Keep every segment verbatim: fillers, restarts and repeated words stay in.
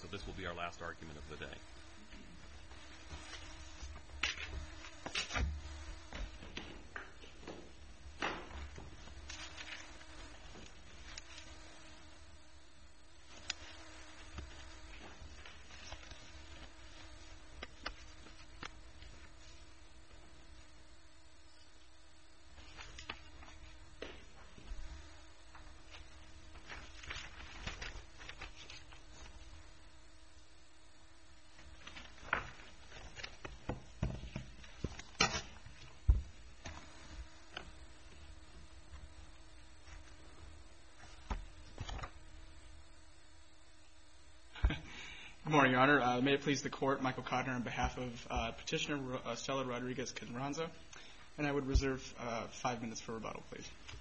so this will be our last argument of the day. Good morning, Your Honor. Uh, may it please the Court, Michael Codner on behalf of uh, Petitioner uh, Stella Rodriguez-Carranza, and I would reserve uh, five minutes for rebuttal, please.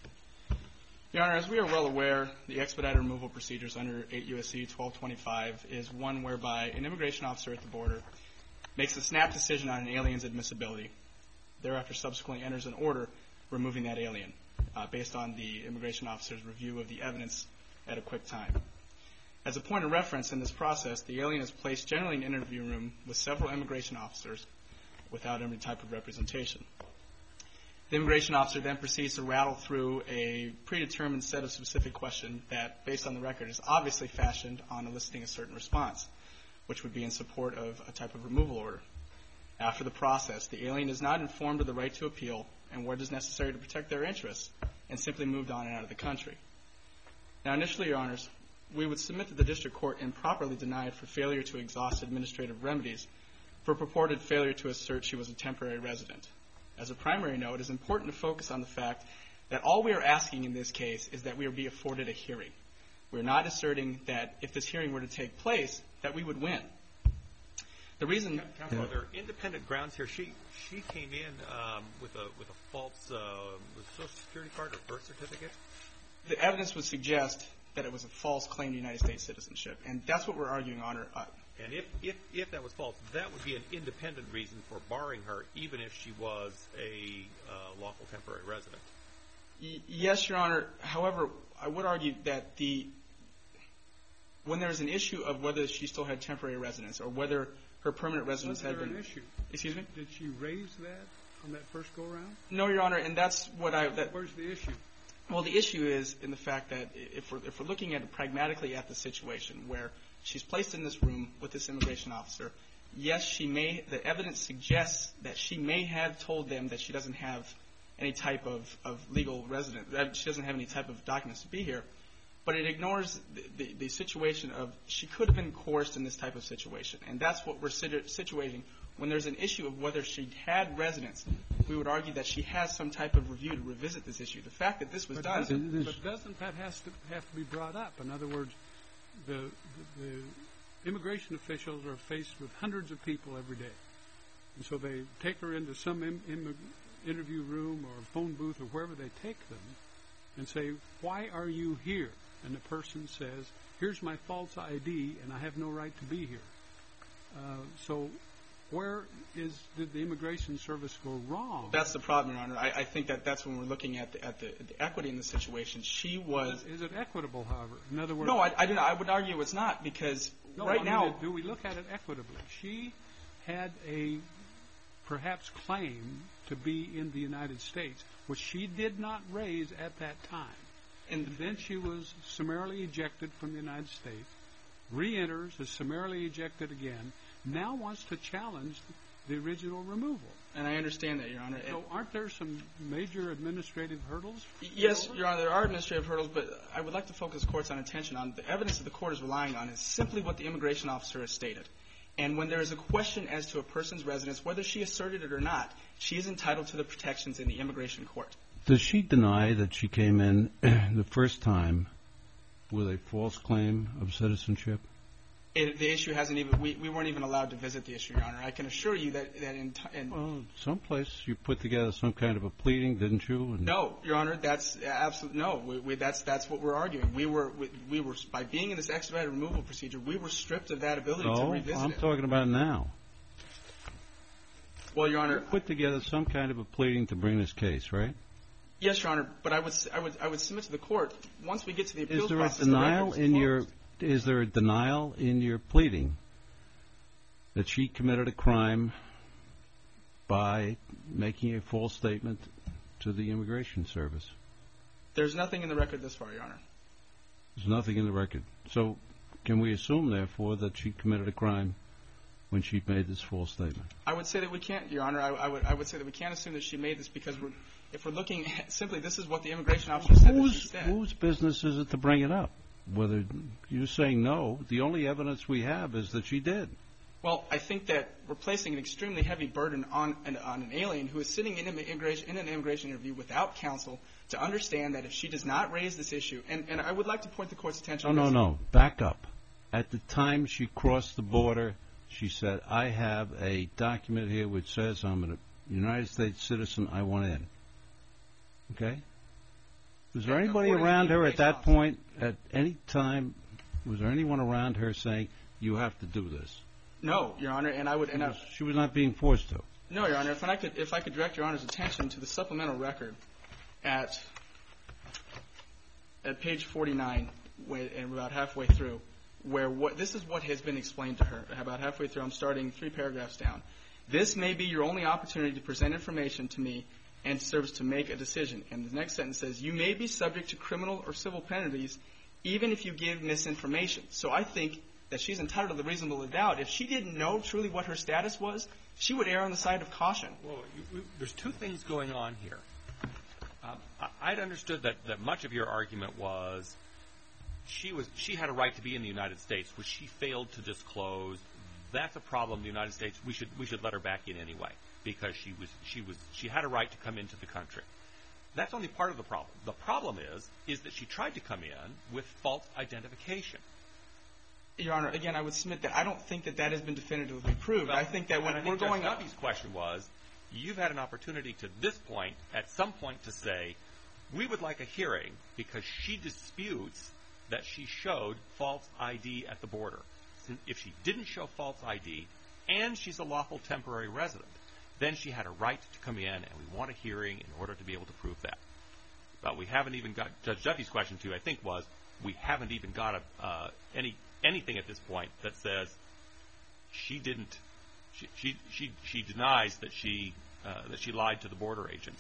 Your Honor, as we are well aware, the expedited removal procedures under eight U S C twelve twenty-five is one whereby an immigration officer at the border makes a snap decision on an alien's admissibility, thereafter subsequently enters an order removing that alien uh, based on the immigration officer's review of the evidence at a quick time. As a point of reference in this process, the alien is placed generally in an interview room with several immigration officers without any type of representation. The immigration officer then proceeds to rattle through a predetermined set of specific questions that, based on the record, is obviously fashioned on eliciting a certain response, which would be in support of a type of removal order. After the process, the alien is not informed of the right to appeal and what is necessary to protect their interests, and simply moved on and out of the country. Now, initially, Your Honors, we would submit that the district court improperly denied for failure to exhaust administrative remedies for purported failure to assert she was a temporary resident. As a primary note, it is important to focus on the fact that all we are asking in this case is that we be afforded a hearing. We are not asserting that if this hearing were to take place, that we would win. The reason, Counsel, are there independent grounds here? She she came in um, with a with a false uh, with Social Security card or birth certificate. The evidence would suggest that it was a false claim to United States citizenship, and that's what we're arguing on her. Uh, and if, if if that was false, that would be an independent reason for barring her, even if she was a uh, lawful temporary resident. Y- yes, Your Honor. However, I would argue that the when there is an issue of whether she still had temporary residence or whether her permanent residence had been. Was there an issue? Excuse me? Did she raise that on that first go round? No, Your Honor, and that's what I. That, Where's the issue? Well, the issue is in the fact that if we're, if we're looking at it pragmatically at the situation where she's placed in this room with this immigration officer, yes, she may, the evidence suggests that she may have told them that she doesn't have any type of, of legal residence, that she doesn't have any type of documents to be here, but it ignores the, the, the situation of she could have been coerced in this type of situation, and that's what we're situ- situating. When there's an issue of whether she had residence, we would argue that she has some type of review to revisit this issue. The fact that this was but done. Doesn't, but doesn't that has to have to be brought up? In other words, the, the, the immigration officials are faced with hundreds of people every day, and so they take her into some im, im, interview room or phone booth or wherever they take them, and say, "Why are you here?" And the person says, "Here's my false I D, and I have no right to be here." Uh, so. Where is did the Immigration Service go wrong? That's the problem, Your Honor. I, I think that that's when we're looking at the, at the, the equity in the situation. She was. Is it equitable, however? In other words, no, I, I do not. I would argue it's not because no, right I mean, now. Do we look at it equitably? She had a perhaps claim to be in the United States, which she did not raise at that time, and then she was summarily ejected from the United States. Re-enters, is summarily ejected again. Now wants to challenge the original removal. And I understand that, Your Honor. So aren't there some major administrative hurdles? Yes, Your Honor, there are administrative hurdles, but I would like to focus the Court's attention on the evidence that the Court is relying on is simply what the immigration officer has stated. And when there is a question as to a person's residence, whether she asserted it or not, she is entitled to the protections in the immigration court. Does she deny that she came in the first time with a false claim of citizenship? It, the issue hasn't even, we, we weren't even allowed to visit the issue, Your Honor. I can assure you that, that in, in Well, someplace you put together some kind of a pleading, didn't you? And no, Your Honor, that's absolutely, no, we, we, that's, that's what we're arguing. We were, we, we were, by being in this expedited removal procedure, we were stripped of that ability no, to revisit I'm it. talking about now. Well, Your Honor. You put together some kind of a pleading to bring this case, right? Yes, Your Honor, but I would, I would, I would submit to the Court, once we get to the appeals process. process. Is there a denial the in your, is there a denial in your pleading that she committed a crime by making a false statement to the Immigration Service? There's nothing in the record this far, Your Honor. There's nothing in the record. So can we assume, therefore, that she committed a crime when she made this false statement? I would say that we can't, Your Honor. I, I would I would say that we can't assume that she made this because we're, if we're looking at simply, this is what the immigration officer said that she said. Whose business is it to bring it up? Whether you're saying no, the only evidence we have is that she did. Well, I think that we're placing an extremely heavy burden on an, on an alien who is sitting in an, immigration, in an immigration interview without counsel to understand that if she does not raise this issue, and, and I would like to point the Court's attention No, to no, this. no. Back up. At the time she crossed the border, she said, I have a document here which says I'm a United States citizen. I want in. Okay? Was there anybody around her at that point, at any time, was there anyone around her saying, you have to do this? No, Your Honor, and I would... And I, She was not being forced to. no, Your Honor, if I could if I could direct Your Honor's attention to the supplemental record at at page forty-nine, and about halfway through, where what this is what has been explained to her. About halfway through, I'm starting three paragraphs down. This may be your only opportunity to present information to me and serves to make a decision. And the next sentence says, you may be subject to criminal or civil penalties even if you give misinformation. So I think that she's entitled to the reasonable doubt. If she didn't know truly what her status was, she would err on the side of caution. Well, you, there's two things going on here. Um, I, I'd understood that, that much of your argument was she was she had a right to be in the United States, which she failed to disclose. That's a problem in the United States. We should we should let her back in anyway because she was she was she had a right to come into the country. That's only part of the problem. The problem is is that she tried to come in with false identification. Your Honor, again, I would submit that I don't think that that has been definitively proved. Well, I think that when and I we're think going Judge up... Duffy's question was, you've had an opportunity to this point, at some point, to say, we would like a hearing because she disputes that she showed false I D at the border. If she didn't show false I D and she's a lawful temporary resident, then she had a right to come in, and we want a hearing in order to be able to prove that. But we haven't even got... Judge Duffy's question, too, I think, was, we haven't even got a, uh, any... anything at this point that says she didn't, she she she, she denies that she uh, that she lied to the border agents.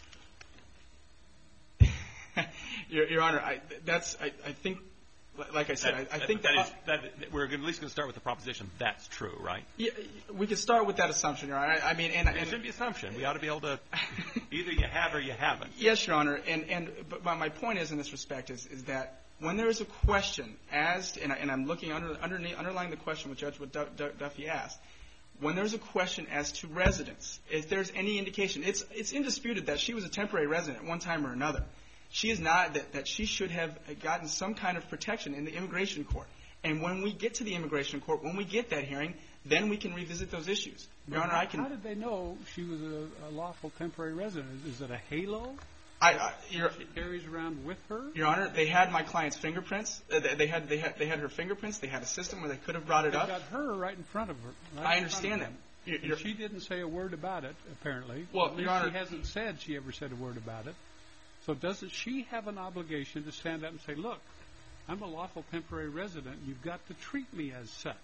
Your, Your Honor, I, that's I, I think, like I said, that, I, I that, think that, that, is, that we're at least going to start with the proposition that's true, right? Yeah, we could start with that assumption, Your Honor. I, I mean, and, and it shouldn't be assumption. We ought to be able to either you have or you haven't. Yes, Your Honor, and and but my point is in this respect is is that when there is a question as, and, I, and I'm looking under, underneath, underlying the question which Judge Duffy asked, when there's a question as to residence, if there's any indication, it's it's indisputed that she was a temporary resident at one time or another. She is not, that, that she should have gotten some kind of protection in the immigration court. And when we get to the immigration court, when we get that hearing, then we can revisit those issues. Your Honor, I can... How did they know she was a, a lawful temporary resident? Is, is it a halo? I, I, your, she carries around with her? Your Honor, they had my client's fingerprints. Uh, they had they had they had her fingerprints. They had a system where they could have brought it They've up. got her right in front of her. Right I understand that. You're, you're, she didn't say a word about it, apparently. Well, At least Your Honor, she hasn't said she ever said a word about it. So doesn't she have an obligation to stand up and say, look, I'm a lawful temporary resident. You've got to treat me as such.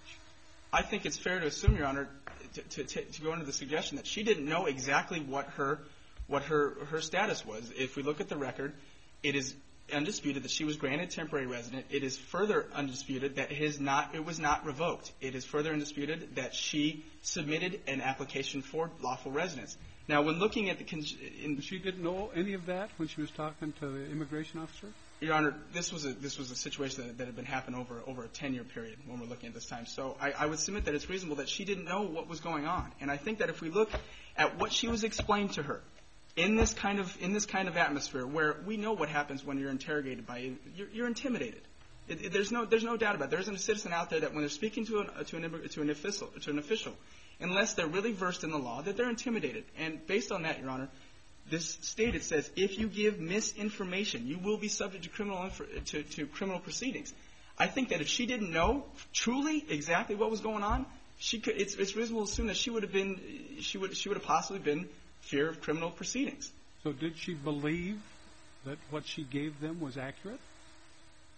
I think it's fair to assume, Your Honor, to, to, to go into the suggestion that she didn't know exactly what her what her, her status was. If we look at the record, it is undisputed that she was granted temporary resident. It is further undisputed that it, is not, it was not revoked. It is further undisputed that she submitted an application for lawful residence. Now, when looking at the... Con- in she didn't know any of that when she was talking to the immigration officer? Your Honor, this was a this was a situation that, that had been happening over over a ten-year period when we're looking at this time. So I, I would submit that it's reasonable that she didn't know what was going on. And I think that if we look at what she was explained to her in this kind of in this kind of atmosphere, where we know what happens when you're interrogated by you're, you're intimidated. It, it, there's no there's no doubt about it. There isn't a citizen out there that when they're speaking to an to an to an official to an official, unless they're really versed in the law, that they're intimidated. And based on that, Your Honor, this stated says, if you give misinformation, you will be subject to criminal inf- to, to criminal proceedings. I think that if she didn't know truly exactly what was going on, she could. It's, it's reasonable to assume that she would have been. She would. She would have possibly been fear of criminal proceedings. So did she believe that what she gave them was accurate?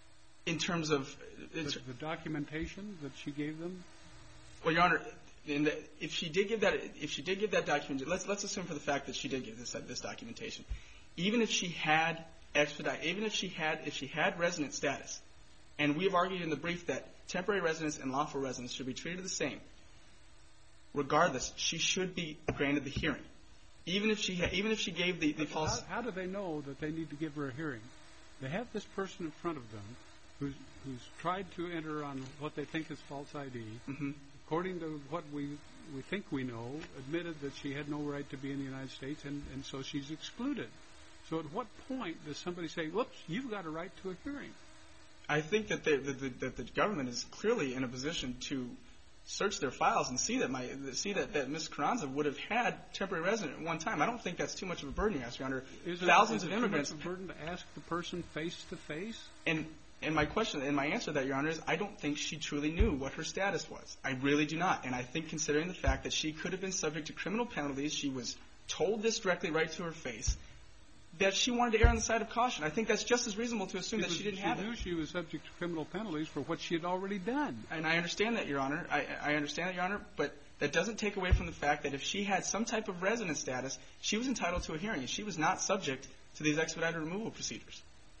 In terms of the, the documentation that she gave them? Well, Your Honor, in the, if she did give that, if she did give that document, let's let's assume for the fact that she did give this this documentation. Even if she had expedite, even if she had if she had resident status, and we have argued in the brief that temporary residence and lawful residence should be treated the same. Regardless, she should be granted the hearing, even if she ha- even if she gave the, the false. How, how do they know that they need to give her a hearing? They have this person in front of them who's who's tried to enter on what they think is false I D. Mm-hmm. According to what we we think we know, admitted that she had no right to be in the United States, and, and so she's excluded. So at what point does somebody say, "Whoops, you've got a right to a hearing"? I think that, they, that, the, that the government is clearly in a position to search their files and see that my see that, that Miz Carranza would have had temporary resident at one time. I don't think that's too much of a burden, Your Honor. Is Thousands it, is of it immigrants. Too much of a burden to ask the person face to face? And and my question and my answer to that, Your Honor, is I don't think she truly knew what her status was. I really do not. And I think considering the fact that she could have been subject to criminal penalties, she was told this directly right to her face, that she wanted to err on the side of caution. I think that's just as reasonable to assume that she didn't have it. She knew she was subject to criminal penalties for what she had already done. And I understand that, Your Honor. I, I understand that, Your Honor. But that doesn't take away from the fact that if she had some type of resident status, she was entitled to a hearing. And she was not subject to these expedited removal procedures.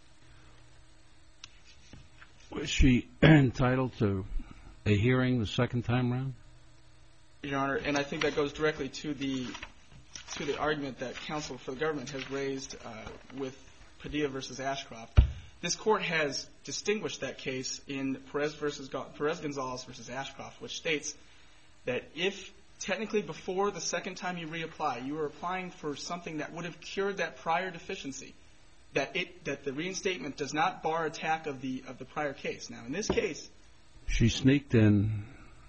Was she entitled to a hearing the second time around? Your Honor, and I think that goes directly to the to the argument that counsel for the government has raised uh, with Padilla versus Ashcroft. This court has distinguished that case in Perez versus Perez Gonzalez versus Ashcroft, which states that if technically before the second time you reapply, you are applying for something that would have cured that prior deficiency, that it that the reinstatement does not bar attack of the of the prior case. Now, in this case, she sneaked in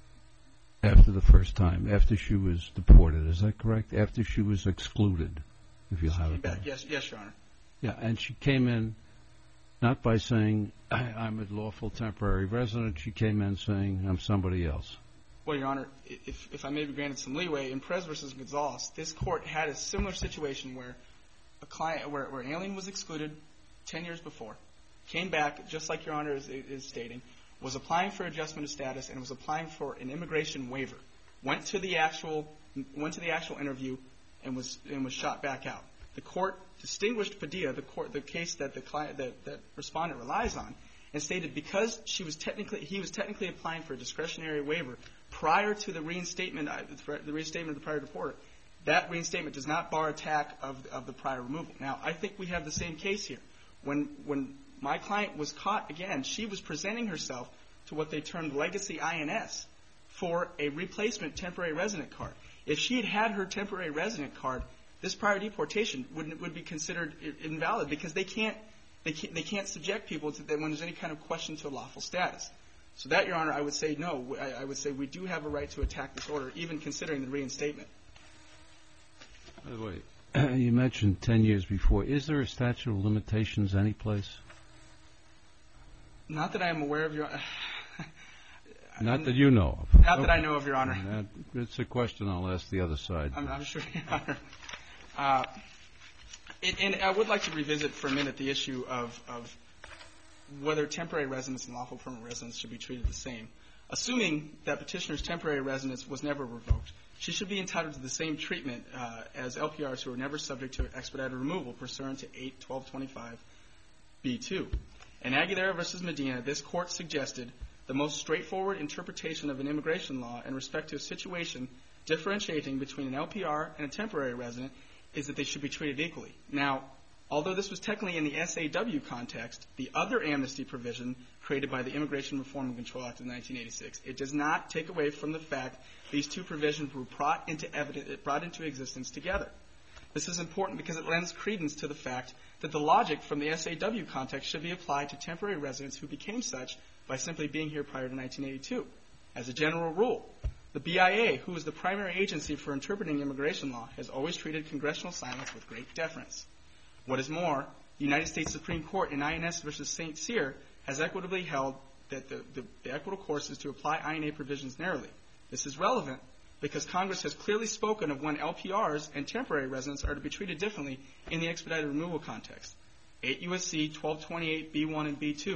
after the first time, after she was deported. Is that correct? After she was excluded, if you have it. Back. Yes, yes, Your Honor. Yeah, and she came in not by saying, I'm a lawful temporary resident. She came in saying, I'm somebody else. Well, Your Honor, if, if I may be granted some leeway, in Perez versus Gonzalez, this court had a similar situation where a client, where, where an alien was excluded ten years before, came back, just like Your Honor is, is stating, was applying for adjustment of status and was applying for an immigration waiver, went to the actual went to the actual interview and was and was shot back out. The court distinguished Padilla, the court the case that the client that, that respondent relies on, and stated because she was technically he was technically applying for a discretionary waiver prior to the reinstatement the reinstatement of the prior deporter, that reinstatement does not bar attack of of the prior removal. Now, I think we have the same case here. When when my client was caught again, she was presenting herself to what they termed legacy I N S for a replacement temporary resident card. If she had had her temporary resident card, this prior deportation would would be considered invalid because they can't they can't, they can't subject people to that when there's any kind of question to a lawful status. So that, Your Honor, I would say no. I, I would say we do have a right to attack this order, even considering the reinstatement. By the way, you mentioned ten years before. Is there a statute of limitations any place? Not that I am aware of, Your Honor. Not that you know of. Not that I know of, Your Honor. That, it's a question I'll ask the other side. I'm, I'm sure, Your Honor. Uh, and, and I would like to revisit for a minute the issue of, of whether temporary residence and lawful permanent residence should be treated the same. Assuming that petitioner's temporary residence was never revoked, she should be entitled to the same treatment uh, as L P Rs who are never subject to expedited removal pursuant to eight twelve twenty-five B two. In Aguilera versus Medina, this court suggested the most straightforward interpretation of an immigration law in respect to a situation differentiating between an L P R and a temporary resident is that they should be treated equally. Now, although this was technically in the S A W context, the other amnesty provision created by the Immigration Reform and Control Act of nineteen eighty-six, it does not take away from the fact these two provisions were brought into evidence, brought into existence together. This is important because it lends credence to the fact that the logic from the S A W context should be applied to temporary residents who became such by simply being here prior to nineteen eighty-two. As a general rule, the B I A, who is the primary agency for interpreting immigration law, has always treated congressional silence with great deference. What is more, the United States Supreme Court in I N S versus Saint Cyr has equitably held that the, the, the equitable course is to apply I N A provisions narrowly. This is relevant because Congress has clearly spoken of when L P Rs and temporary residents are to be treated differently in the expedited removal context. eight U S C twelve twenty-eight B one and B two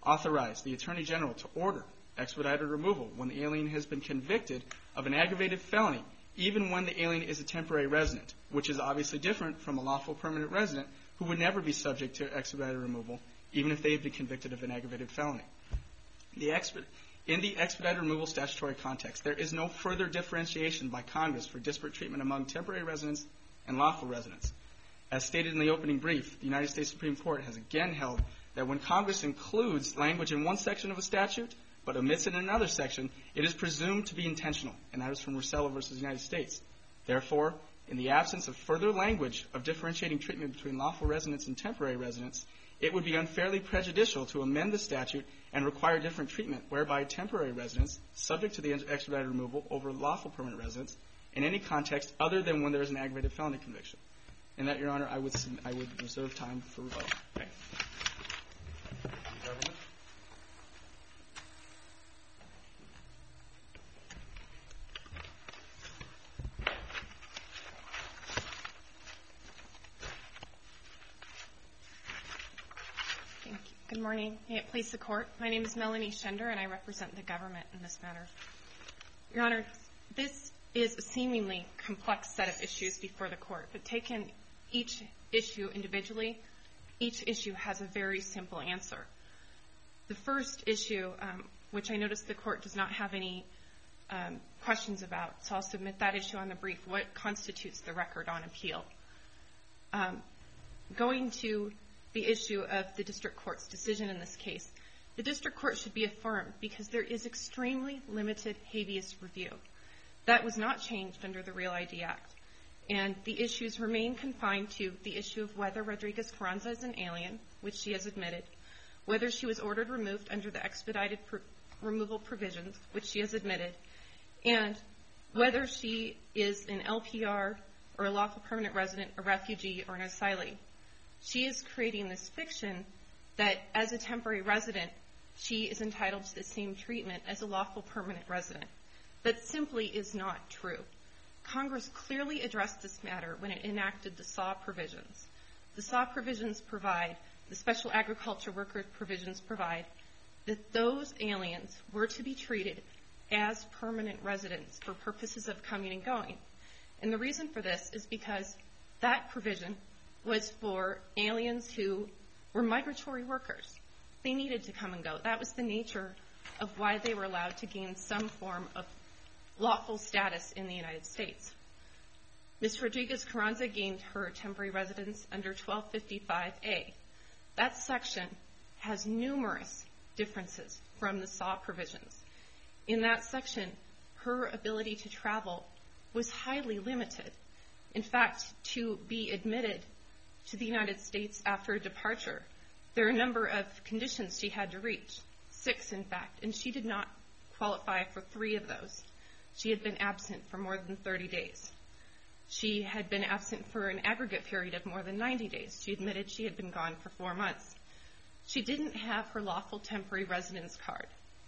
authorize the Attorney General to order expedited removal when the alien has been convicted of an aggravated felony, even when the alien is a temporary resident, which is obviously different from a lawful permanent resident who would never be subject to expedited removal, even if they had been convicted of an aggravated felony. The exp- in the expedited removal statutory context, there is no further differentiation by Congress for disparate treatment among temporary residents and lawful residents. As stated in the opening brief, the United States Supreme Court has again held that when Congress includes language in one section of a statute but omits it in another section, it is presumed to be intentional, and that is from Rossello versus United States. Therefore, in the absence of further language of differentiating treatment between lawful residents and temporary residents, it would be unfairly prejudicial to amend the statute and require different treatment, whereby temporary residents, subject to the expedited removal over lawful permanent residents, in any context other than when there is an aggravated felony conviction. In that, Your Honor, I would I would reserve time for rebuttal. Okay. Government. Thank you. Good morning. May it please the Court. My name is Melanie Schender, and I represent the government in this matter. Your Honor, this is a seemingly complex set of issues before the Court, but taken each issue individually, each issue has a very simple answer. The first issue, um, which I notice the Court does not have any um, questions about, so I'll submit that issue on the brief. What constitutes the record on appeal? Um, going to the issue of the district court's decision in this case, the district court should be affirmed because there is extremely limited habeas review. That was not changed under the Real I D Act. And the issues remain confined to the issue of whether Rodriguez-Carranza is an alien, which she has admitted, whether she was ordered removed under the expedited pr- removal provisions, which she has admitted, and whether she is an L P R or a lawful permanent resident, a refugee, or an asylee. She is creating this fiction that as a temporary resident, she is entitled to the same treatment as a lawful permanent resident. That simply is not true. Congress clearly addressed this matter when it enacted the S A W provisions. The S A W provisions provide, the special agriculture worker provisions provide, that those aliens were to be treated as permanent residents for purposes of coming and going. And the reason for this is because that provision was for aliens who were migratory workers. They needed to come and go. That was the nature of why they were allowed to gain some form of lawful status in the United States. Miz Rodriguez-Carranza gained her temporary residence under twelve fifty-five A. That section has numerous differences from the S A W provisions. In that section, her ability to travel was highly limited. In fact, to be admitted to the United States after departure, there are a number of conditions she had to reach, six in fact, and she did not qualify for three of those. She had been absent for more than thirty days. She had been absent for an aggregate period of more than ninety days. She admitted she had been gone for four months. She didn't have her lawful temporary residence card.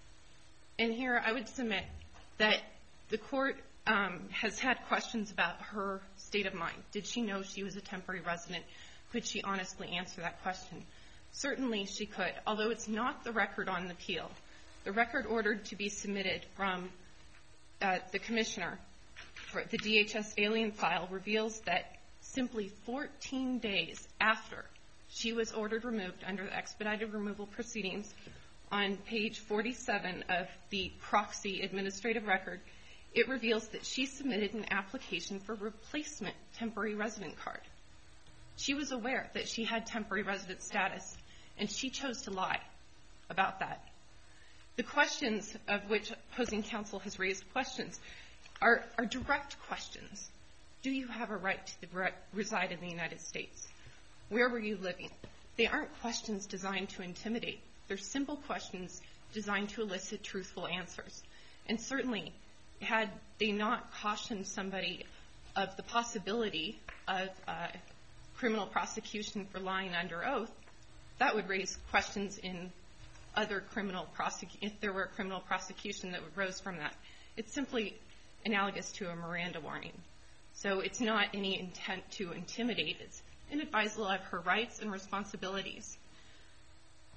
And here I would submit that the court um, has had questions about her state of mind. Did she know she was a temporary resident? Could she honestly answer that question? Certainly she could, although it's not the record on the appeal. The record ordered to be submitted from uh, the commissioner for the D H S alien file reveals that simply fourteen days after she was ordered removed under the expedited removal proceedings, on page forty-seven of the proxy administrative record, it reveals that she submitted an application for replacement temporary resident card. She was aware that she had temporary resident status, and she chose to lie about that. The questions of which opposing counsel has raised questions are, are direct questions. Do you have a right to re- reside in the United States? Where were you living? They aren't questions designed to intimidate. They're simple questions designed to elicit truthful answers. And certainly, had they not cautioned somebody of the possibility of uh, criminal prosecution for lying under oath, that would raise questions in other criminal prosecution, if there were a criminal prosecution that arose from that. It's simply analogous to a Miranda warning. So it's not any intent to intimidate. It's an advisal of her rights and responsibilities.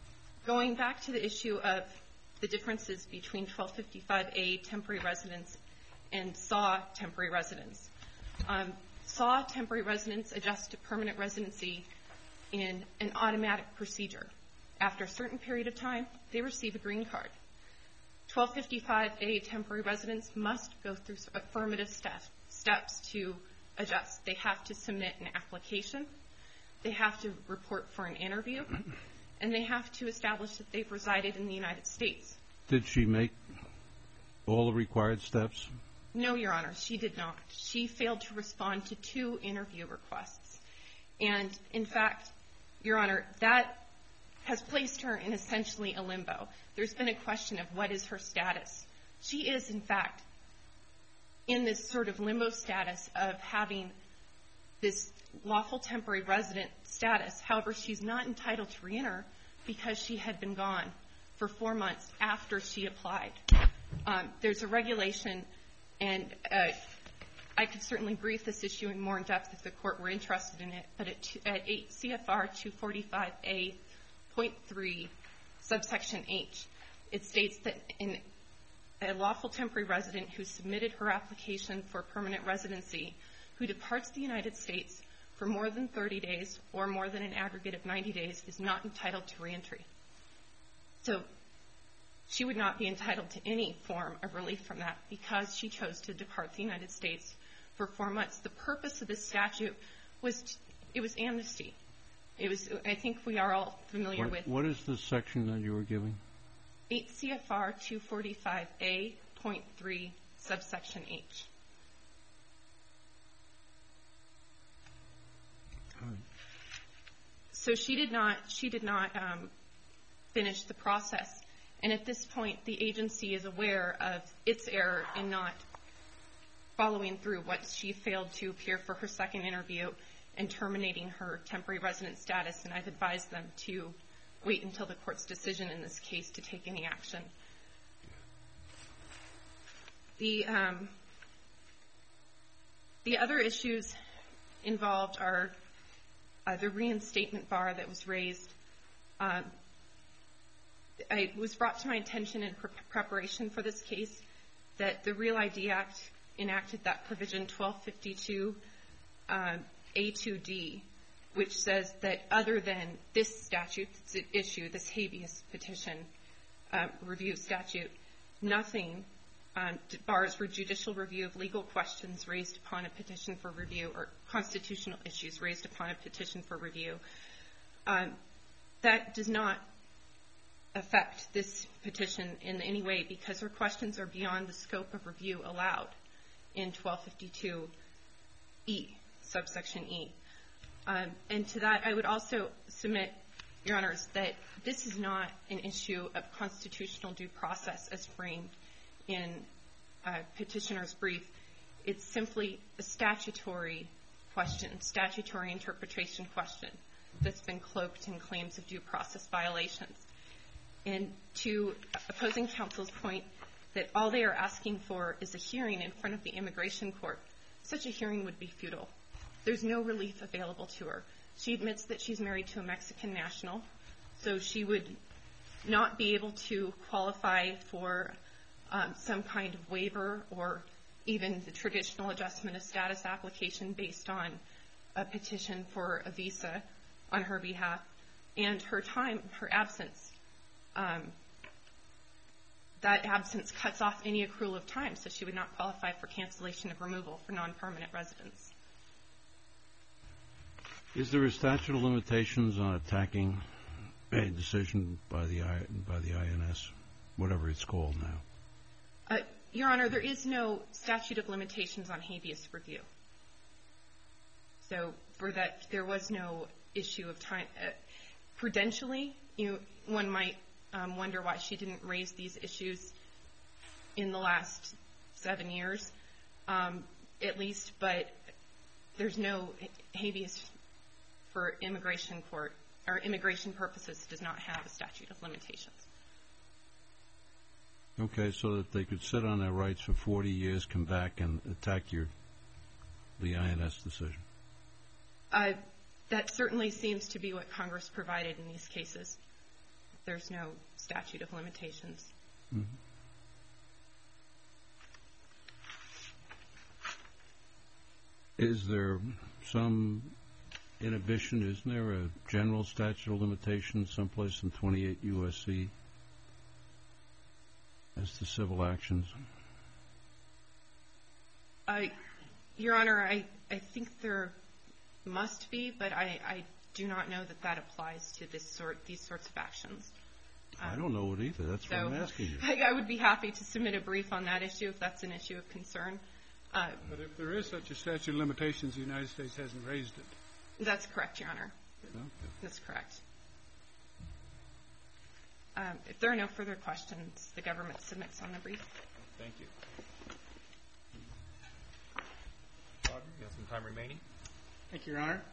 Going back to the issue of the differences between twelve fifty-five A temporary residence and S A W temporary residence. Um, S A W temporary residence adjusts to permanent residency in an automatic procedure. After a certain period of time, they receive a green card. twelve fifty-five A temporary residents must go through affirmative step, steps to adjust. They have to submit an application, they have to report for an interview, and they have to establish that they've resided in the United States. Did she make all the required steps? No, Your Honor, she did not. She failed to respond to two interview requests. And, in fact, Your Honor, that has placed her in essentially a limbo. There's been a question of what is her status. She is, in fact, in this sort of limbo status of having this lawful temporary resident status. However, she's not entitled to reenter because she had been gone for four months after she applied. Um, there's a regulation, and uh, I could certainly brief this issue in more in depth if the Court were interested in it, but at, at eight C F R two forty-five A point three, subsection H, it states that in a lawful temporary resident who submitted her application for permanent residency, who departs the United States for more than thirty days or more than an aggregate of ninety days, is not entitled to reentry. So she would not be entitled to any form of relief from that because she chose to depart the United States for four months. The purpose of this statute was, t- it was amnesty. It was, I think we are all familiar what, with. What is the section that you were giving? eight C F R two forty-five A point three, subsection H. So she did not, she did not um, finish the process. And at this point, the agency is aware of its error in not following through once she failed to appear for her second interview and terminating her temporary resident status. And I've advised them to wait until the Court's decision in this case to take any action. The, um, the other issues involved are uh, the reinstatement bar that was raised. Um, it was brought to my attention in pre- preparation for this case that the Real I D Act enacted that provision twelve fifty-two um, A two D, which says that other than this statute issue, this habeas petition uh, review statute, nothing um, bars for judicial review of legal questions raised upon a petition for review or constitutional issues raised upon a petition for review. Um, that does not affect this petition in any way because her questions are beyond the scope of review allowed in twelve fifty-two E, subsection E. Um, and to that, I would also submit, Your Honors, that this is not an issue of constitutional due process as framed in uh, petitioner's brief. It's simply a statutory question, statutory interpretation question that's been cloaked in claims of due process violations. And to opposing counsel's point that all they are asking for is a hearing in front of the immigration court, such a hearing would be futile. There's no relief available to her. She admits that she's married to a Mexican national, so she would not be able to qualify for um, some kind of waiver or even the traditional adjustment of status application based on a petition for a visa on her behalf. And her time, her absence, um, that absence cuts off any accrual of time, so she would not qualify for cancellation of removal for non-permanent residents. Is there a statute of limitations on attacking a decision by the I, by the I N S, whatever it's called now? Uh, Your Honor, there is no statute of limitations on habeas review. So for that, there was no issue of time. Uh, prudentially, you, one might um, wonder why she didn't raise these issues in the last seven years, um, at least, but there's no habeas for immigration court, or immigration purposes does not have a statute of limitations. Okay, so that they could sit on their rights for forty years, come back and attack your, the I N S decision. Uh, that certainly seems to be what Congress provided in these cases. there's no statute of limitations. Mm-hmm. Is there some inhibition? Isn't there a general statute of limitations someplace in twenty-eight U S C as to civil actions? I, Your Honor, I, I think there must be, but I, I do not know that that applies to this sort, these sorts of actions. I don't know it either. That's what so I'm asking you. I, I would be happy to submit a brief on that issue if that's an issue of concern. Uh, But if there is such a statute of limitations, the United States hasn't raised it. that's correct, Your Honor. Okay. That's correct. Um, if there are no further questions, the government submits on the brief. Thank you. Roderick, you have some time remaining. Thank you, Your Honor.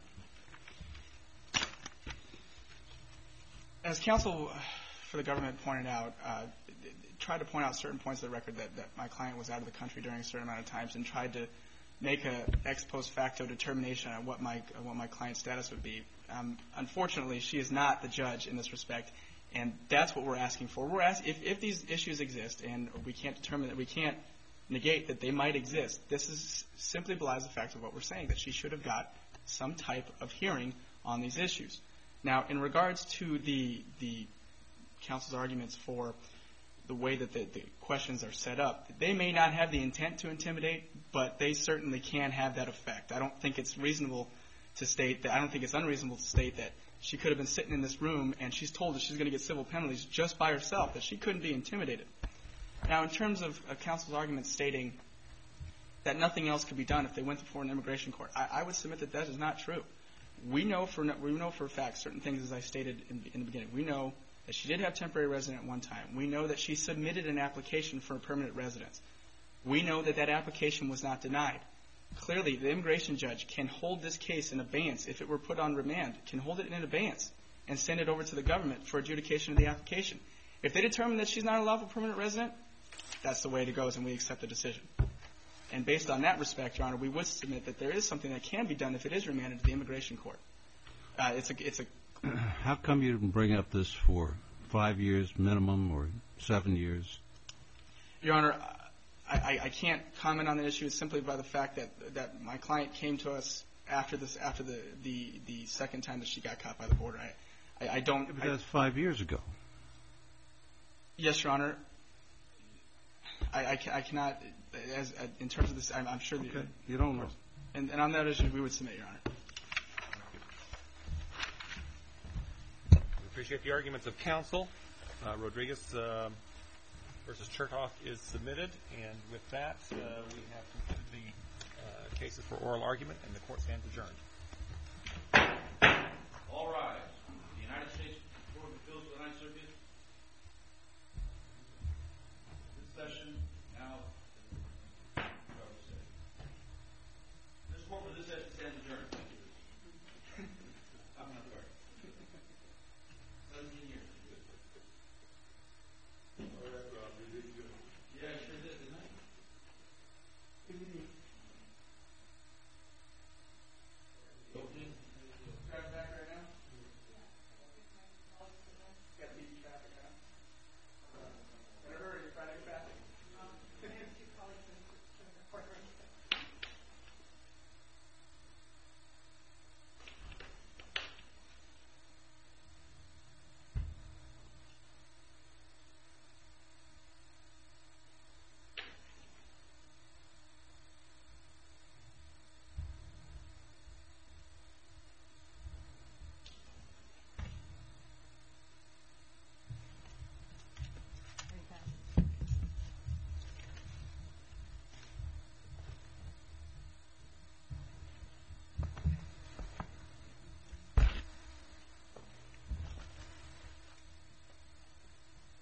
As counsel for the government pointed out, uh, tried to point out certain points of the record that, that my client was out of the country during a certain amount of times and tried to make a ex post facto determination on what my uh, what my client's status would be. Um, unfortunately, she is not the judge in this respect, and that's what we're asking for. We're ask, if, if these issues exist and we can't determine that we can't negate that they might exist, this is simply belies the fact of what we're saying, that she should have got some type of hearing on these issues. Now, in regards to the the counsel's arguments for the way that the, the questions are set up, they may not have the intent to intimidate, but they certainly can have that effect. I don't think it's reasonable to state that, I don't think it's unreasonable to state that she could have been sitting in this room and she's told that she's going to get civil penalties just by herself, that she couldn't be intimidated. Now, in terms of uh, counsel's argument stating that nothing else could be done if they went before an immigration court, I, I would submit that that is not true. We know for we know for a fact certain things, as I stated in, in the beginning. We know that she did have temporary residence at one time. We know that she submitted an application for a permanent residence. We know that that application was not denied. Clearly, the immigration judge can hold this case in abeyance if it were put on remand, can hold it in abeyance and send it over to the government for adjudication of the application. If they determine that she's not a lawful permanent resident, that's the way it goes, and we accept the decision. And based on that respect, Your Honor, we would submit that there is something that can be done if it is remanded to the immigration court. Uh, it's a, it's a. How come you didn't bring up this for five years minimum or seven years? Your Honor, I, I, I can't comment on the issue simply by the fact that that my client came to us after this, after the, the, the second time that she got caught by the border. I, I, I don't. But that's I, five years ago. Yes, Your Honor. I, I, I cannot, as, uh, in terms of this, I'm, I'm sure that okay. You don't know. And, and on that issue, we would submit, Your Honor. We appreciate the arguments of counsel. Uh, Rodriguez uh, versus Chertoff is submitted, and with that, uh, we have completed the uh, cases for oral argument, and the court stands adjourned. All rise. The United States Court of Appeals for the Ninth Circuit. This session